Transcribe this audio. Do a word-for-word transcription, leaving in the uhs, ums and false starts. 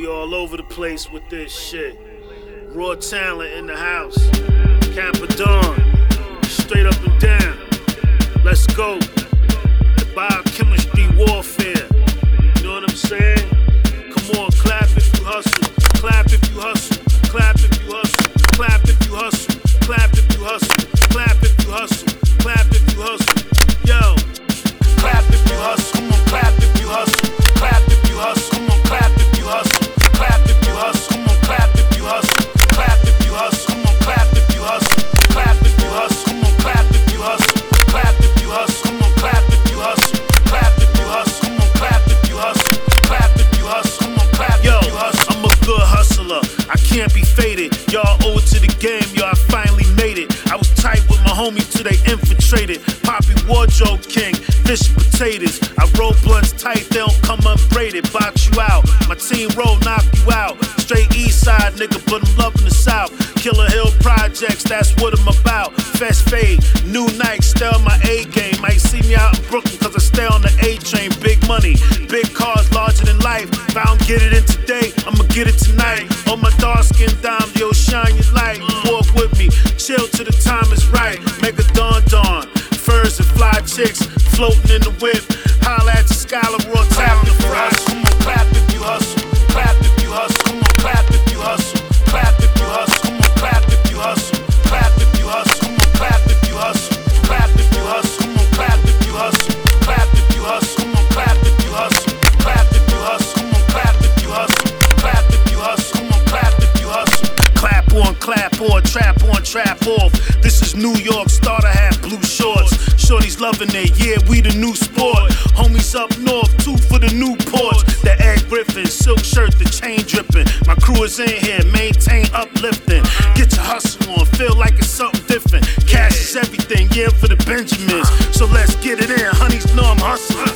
We all over the place with this shit. Raw talent in the house. Capadon, straight up and down. Let's go. The biochemistry warfare. You know what I'm saying? Come on, clap if you hustle. Clap if you hustle. Clap if you hustle. Clap if you hustle. Clap if you hustle. Clap if you hustle. Clap if you hustle. Yo. Clap if you hustle. Come on, clap if you hustle. Clap if you hustle. Come on, clap if you hustle. Clap if you hustle. Come on, clap if you hustle. Clap if you hustle. Come on, clap if you hustle. Clap if you hustle. Come on, clap if you hustle. Clap if you hustle. Come on, clap if you hustle. Clap if you hustle. Come on, clap if you hustle. Clap if you hustle. Come on, clap if you hustle. I'm a good hustler. I can't be faded. Y'all owe it to the game. Yo, I finally made it. I was tight with my homies till they infiltrated. Poppy wardrobe king, fish and potatoes. I roll blunts tight, they don't come unbraided. Box you out, my team roll, knock you out. Straight east side, nigga, but I'm loving the south. Killer Hill projects, that's what I'm about. Fest fade, new night, still my A game. Might see me out in Brooklyn cause I stay on the A train. Big money, big cars, larger than life. If I don't get it in today, I'ma get it tonight. On my dark skin dime, yo, shine your light. Walk with me, chill till the time is right. Make a dawn dawn. Furs and fly chicks floating in the whip. Holla at the Skylar, raw tap the fries. Come on, clap if you hustle. Clap if you hustle. Come on, clap if you hustle. Clap if you hustle. Come on, clap if you hustle. Clap if you hustle. Come on, clap if you hustle. Clap if you hustle. Come on, clap if you hustle. Clap if you hustle. Come on, clap if you hustle. Clap if you hustle. Come on, clap if you hustle. Clap if you hustle. Come on, clap if you hustle. Clap on, clap on, trap on, trap off. This is New York, starter hat, blue shorts. Shorty's loving it, yeah, we the new sport. Homies up north, two for the new ports. The Ed Griffin, silk shirt, the chain dripping. My crew is in here, maintain uplifting. Get your hustle on, feel like it's something different. Cash is everything, yeah, for the Benjamins. So let's get it in, honeys know I'm hustling.